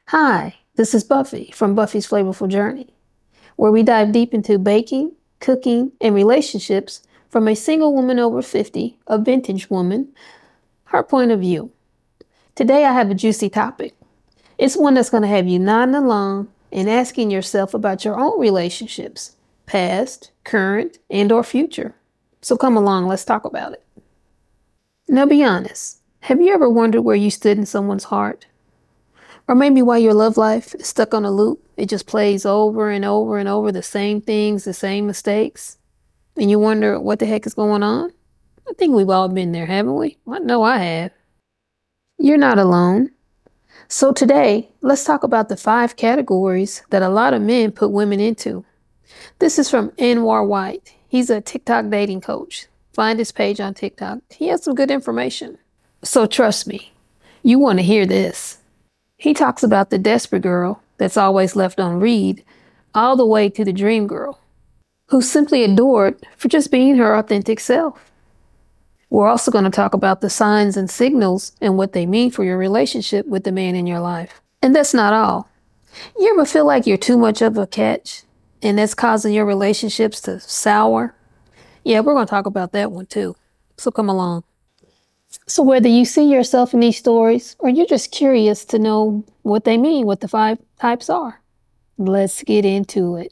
Hi, this is Buffy from Buffy's Flavorful Journey, where we dive deep into baking, cooking, and relationships from a single woman over 50, a vintage woman, her point of view. Today I have a juicy topic. It's one that's going to have you nodding along and asking yourself about your own relationships, past, current, and or future. So come along, let's talk about it. Now be honest, have you ever wondered where you stood in someone's heart? Or maybe why your love life is stuck on a loop. It just plays over and over and over the same things, the same mistakes. And you wonder what the heck is going on? I think we've all been there, haven't we? I know I have. You're not alone. So today, let's talk about the 5 categories that a lot of men put women into. This is from Anwar White. He's a TikTok dating coach. Find his page on TikTok. He has some good information. So trust me, you want to hear this. He talks about the desperate girl that's always left on read, all the way to the dream girl, who's simply adored for just being her authentic self. We're also going to talk about the signs and signals and what they mean for your relationship with the man in your life. And that's not all. You ever feel like you're too much of a catch and that's causing your relationships to sour? Yeah, we're going to talk about that one too. So come along. So whether you see yourself in these stories or you're just curious to know what they mean, what the 5 types are, let's get into it.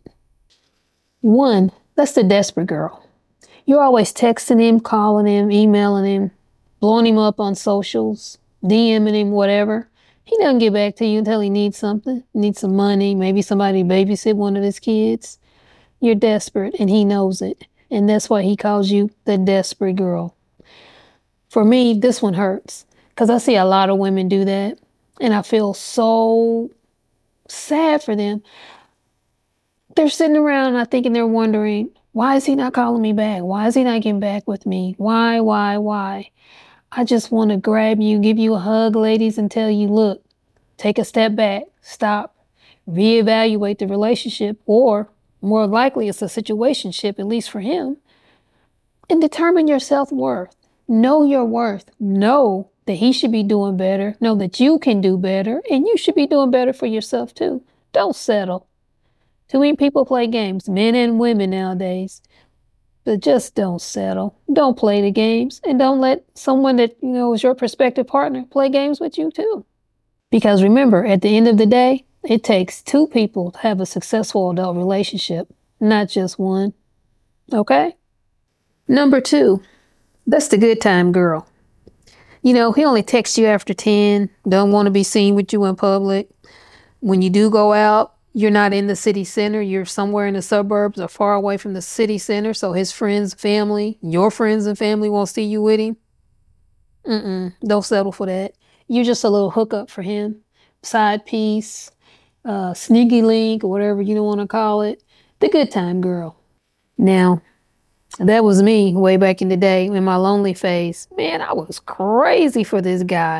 1, that's the desperate girl. You're always texting him, calling him, emailing him, blowing him up on socials, DMing him, whatever. He doesn't get back to you until he needs something, needs some money, maybe somebody to babysit one of his kids. You're desperate and he knows it. And that's why he calls you the desperate girl. For me, this one hurts because I see a lot of women do that and I feel so sad for them. They're sitting around, I think, and they're wondering, why is he not calling me back? Why is he not getting back with me? Why? I just want to grab you, give you a hug, ladies, and tell you, look, take a step back, stop, reevaluate the relationship, or more likely it's a situationship, at least for him, and determine your self-worth. Know your worth. Know that he should be doing better. Know that you can do better, and you should be doing better for yourself too. Don't settle. Too many people play games, men and women nowadays. But just don't settle. Don't play the games, and don't let someone that is your prospective partner play games with you too. Because remember, at the end of the day, it takes 2 people to have a successful adult relationship, not just one. Okay? Number 2, that's the good time girl. He only texts you after 10, don't want to be seen with you in public. When you do go out, you're not in the city center. You're somewhere in the suburbs or far away from the city center. So his friends, family, your friends and family won't see you with him. Don't settle for that. You're just a little hookup for him. Side piece, sneaky link, or whatever you want to call it. The good time girl. Now, that was me way back in the day in my lonely phase. Man, I was crazy for this guy.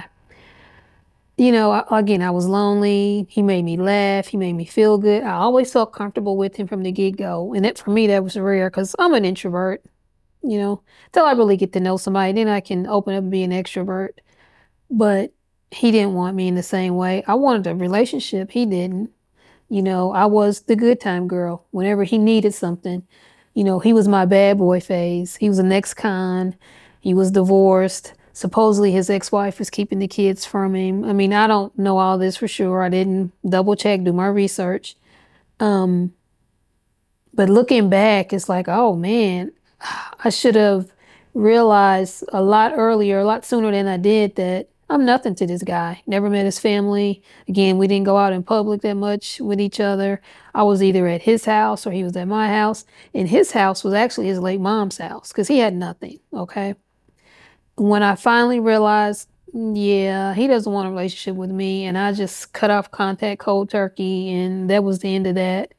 Again, I was lonely. He made me laugh. He made me feel good. I always felt comfortable with him from the get-go. And for me, that was rare because I'm an introvert, till I really get to know somebody. Then I can open up and be an extrovert. But he didn't want me in the same way. I wanted a relationship. He didn't. I was the good time girl. Whenever he needed something, he was my bad boy phase. He was an ex-con. He was divorced. Supposedly his ex-wife was keeping the kids from him. I mean, I don't know all this for sure. I didn't double check, do my research. But looking back, it's like, oh man, I should have realized a lot earlier, a lot sooner than I did, that I'm nothing to this guy. Never met his family. Again, we didn't go out in public that much with each other. I was either at his house or he was at my house. And his house was actually his late mom's house because he had nothing, okay? When I finally realized, yeah, he doesn't want a relationship with me, and I just cut off contact cold turkey, and that was the end of that.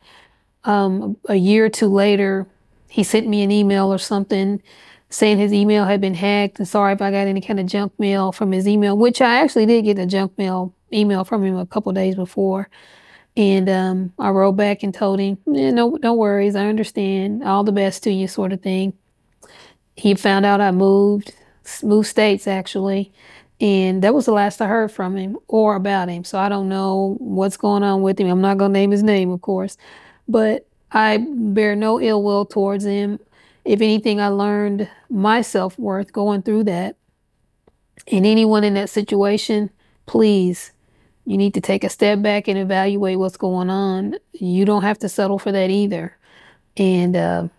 A year or 2 later, he sent me an email or something saying his email had been hacked and sorry if I got any kind of junk mail from his email, which I actually did get a junk mail email from him a couple days before. And I wrote back and told him, no worries, I understand, all the best to you, sort of thing. He found out I moved states actually, And that was the last I heard from him or about him. So I don't know what's going on with him. I'm not going to name his name, of course, but I bear no ill will towards him. If anything, I learned my self-worth going through that. And anyone in that situation, please, you need to take a step back and evaluate what's going on. You don't have to settle for that either. And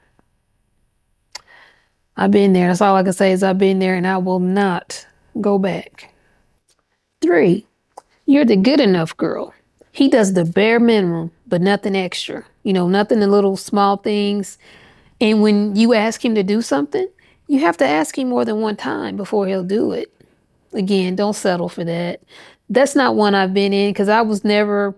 I've been there. That's all I can say is I've been there and I will not go back. 3, you're the good enough girl. He does the bare minimum, but nothing extra. Nothing the little small things. And when you ask him to do something, you have to ask him more than one time before he'll do it. Again, don't settle for that. That's not one I've been in because I was never,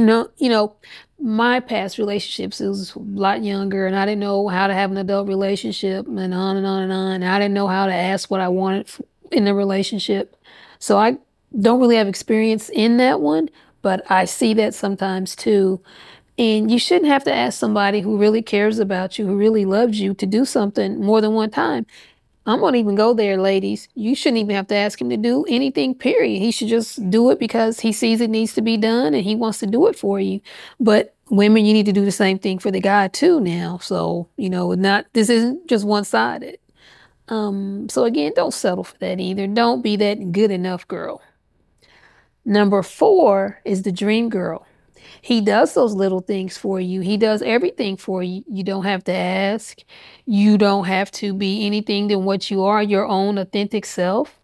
my past relationships, it was a lot younger and I didn't know how to have an adult relationship and on and on and on. And I didn't know how to ask what I wanted in the relationship. So I don't really have experience in that one, but I see that sometimes too. And you shouldn't have to ask somebody who really cares about you, who really loves you to do something more than one time. I'm going to even go there, ladies. You shouldn't even have to ask him to do anything, period. He should just do it because he sees it needs to be done and he wants to do it for you. But women, you need to do the same thing for the guy too now. So, this isn't just one-sided. So again, don't settle for that either. Don't be that good enough girl. Number 4 is the dream girl. He does those little things for you. He does everything for you. You don't have to ask. You don't have to be anything than what you are, your own authentic self.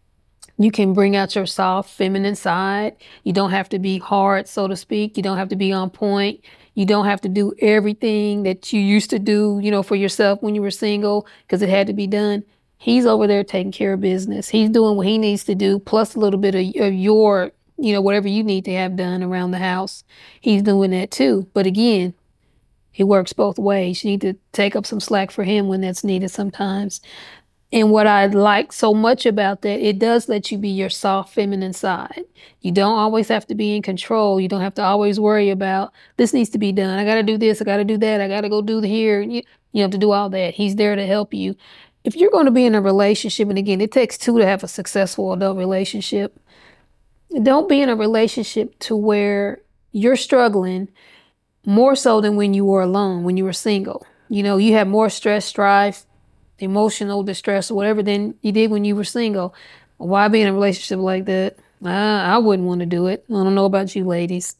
You can bring out your soft, feminine side. You don't have to be hard, so to speak. You don't have to be on point. You don't have to do everything that you used to do, for yourself when you were single because it had to be done. He's over there taking care of business. He's doing what he needs to do, plus a little bit of your, whatever you need to have done around the house. He's doing that too. But again, it works both ways. You need to take up some slack for him when that's needed sometimes. And what I like so much about that, it does let you be your soft feminine side. You don't always have to be in control. You don't have to always worry about this needs to be done. I got to do this. I got to do that. I got to go do here. You have to do all that. He's there to help you. If you're going to be in a relationship, and again, it takes 2 to have a successful adult relationship. Don't be in a relationship to where you're struggling more so than when you were alone, when you were single. You have more stress, strife, emotional distress or whatever than you did when you were single. Why be in a relationship like that? I wouldn't want to do it. I don't know about you ladies.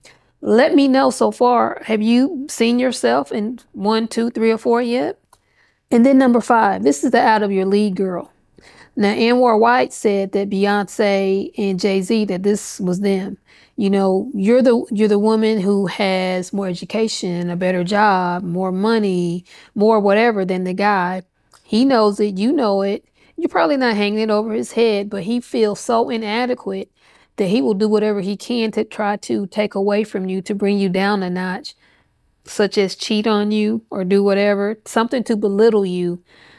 Let me know so far. Have you seen yourself in 1, 2, 3, or 4 yet? And then number 5, this is the out of your league girl. Now, Anwar White said that Beyonce and Jay-Z, that this was them. You're the woman who has more education, a better job, more money, more whatever than the guy. He knows it. You know it. You're probably not hanging it over his head, but he feels so inadequate that he will do whatever he can to try to take away from you, to bring you down a notch, such as cheat on you or do whatever, something to belittle you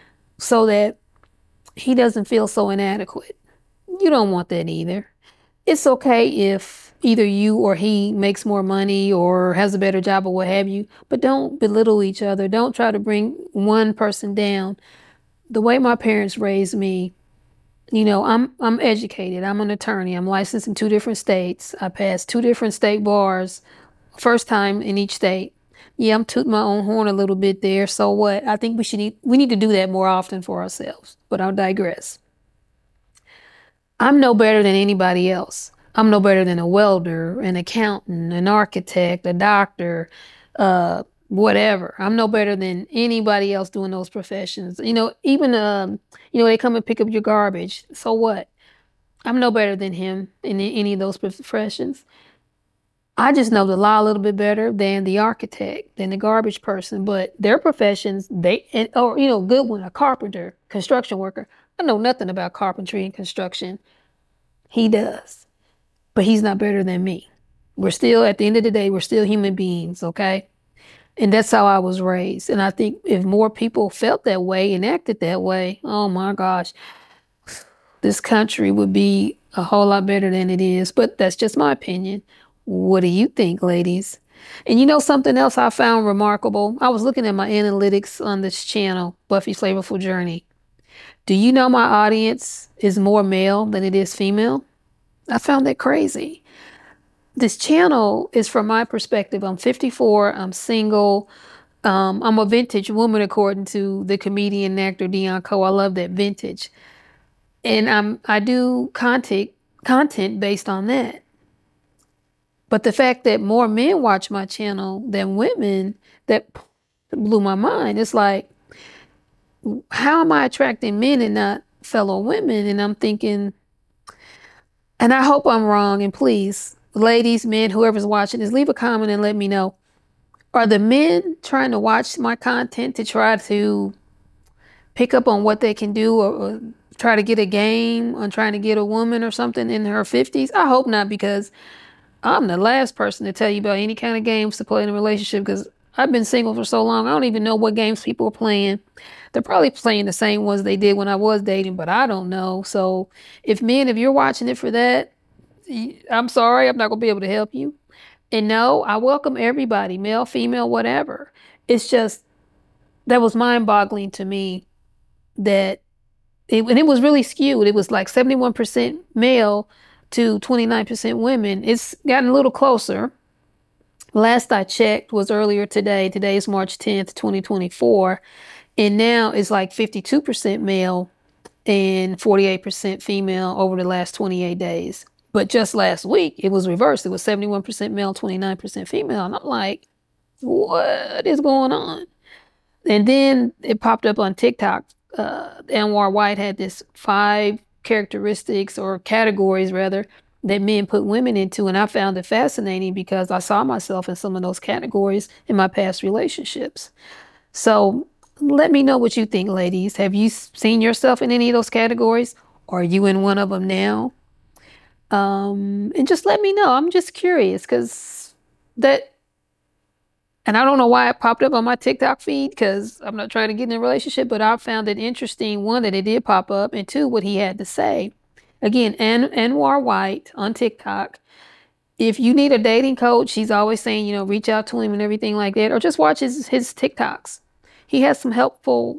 so that he doesn't feel so inadequate. You don't want that either. It's okay if either you or he makes more money or has a better job or what have you, but don't belittle each other. Don't try to bring one person down. The way my parents raised me, I'm educated. I'm an attorney. I'm licensed in 2 different states. I passed 2 different state bars, first time in each state. Yeah, I'm tooting my own horn a little bit there. So what? I think we need to do that more often for ourselves. But I'll digress. I'm no better than anybody else. I'm no better than a welder, an accountant, an architect, a doctor, whatever. I'm no better than anybody else doing those professions. Even they come and pick up your garbage. So what? I'm no better than him in any of those professions. I just know the law a little bit better than the architect, than the garbage person. But their professions, good one, a carpenter, construction worker. I know nothing about carpentry and construction. He does. But he's not better than me. We're still, at the end of the day, we're still human beings, okay? And that's how I was raised. And I think if more people felt that way and acted that way, oh my gosh, this country would be a whole lot better than it is. But that's just my opinion. What do you think, ladies? And something else I found remarkable? I was looking at my analytics on this channel, Buffy's Flavorful Journey. Do you know my audience is more male than it is female? I found that crazy. This channel is from my perspective. I'm 54. I'm single. I'm a vintage woman, according to the comedian and actor Dion Cole. I love that vintage. And I do content based on that. But the fact that more men watch my channel than women, that blew my mind. It's like, how am I attracting men and not fellow women? And I'm thinking, and I hope I'm wrong, and please, ladies, men, whoever's watching this, leave a comment and let me know. Are the men trying to watch my content to try to pick up on what they can do, or try to get a game on trying to get a woman or something in her 50s? I hope not, because I'm the last person to tell you about any kind of games to play in a relationship, because I've been single for so long. I don't even know what games people are playing. They're probably playing the same ones they did when I was dating, but I don't know. So if you're watching it for that, I'm sorry, I'm not going to be able to help you. And no, I welcome everybody, male, female, whatever. It's just, that was mind boggling to me that and it was really skewed. It was like 71% male to 29% women. It's gotten a little closer. Last I checked was earlier today. Today is March 10th, 2024. And now it's like 52% male and 48% female over the last 28 days. But just last week, it was reversed. It was 71% male, 29% female. And I'm like, what is going on? And then it popped up on TikTok. Anwar White had this 5 characteristics, or categories rather, that men put women into. And I found it fascinating because I saw myself in some of those categories in my past relationships. So let me know what you think, ladies. Have you seen yourself in any of those categories? Are you in one of them now? And just let me know. I'm just curious, because and I don't know why it popped up on my TikTok feed, because I'm not trying to get in a relationship, but I found it interesting, one, that it did pop up, and two, what he had to say. Again, Anwar White on TikTok. If you need a dating coach, he's always saying, reach out to him and everything like that, or just watch his TikToks. He has some helpful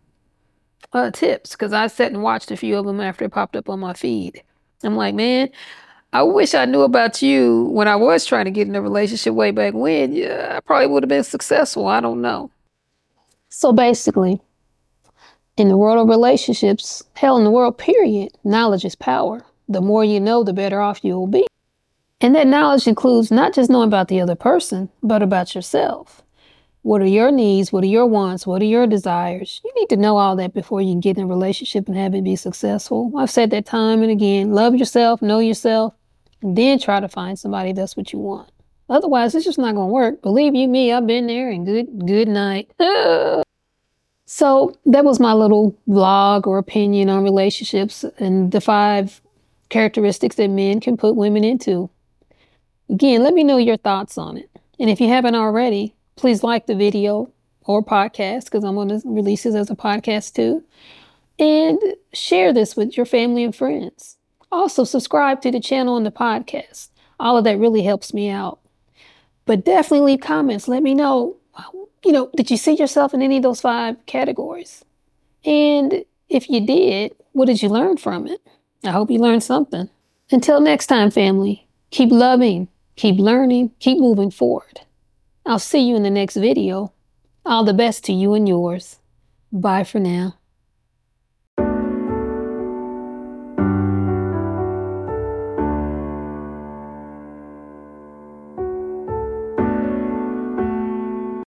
tips, because I sat and watched a few of them after it popped up on my feed. I'm like, man, I wish I knew about you when I was trying to get in a relationship way back when. Yeah, I probably would have been successful. I don't know. So basically, in the world of relationships, hell, in the world, period, knowledge is power. The more you know, the better off you will be. And that knowledge includes not just knowing about the other person, but about yourself. What are your needs? What are your wants? What are your desires? You need to know all that before you can get in a relationship and have it be successful. I've said that time and again. Love yourself, know yourself, and then try to find somebody that's what you want. Otherwise, it's just not going to work. Believe you me, I've been there, and good night. So that was my little vlog or opinion on relationships and the 5 characteristics that men can put women into. Again, let me know your thoughts on it. And if you haven't already, please like the video or podcast, because I'm going to release this as a podcast too. And share this with your family and friends. Also, subscribe to the channel and the podcast. All of that really helps me out. But definitely leave comments. Let me know, did you see yourself in any of those 5 categories? And if you did, what did you learn from it? I hope you learned something. Until next time, family, keep loving, keep learning, keep moving forward. I'll see you in the next video. All the best to you and yours. Bye for now.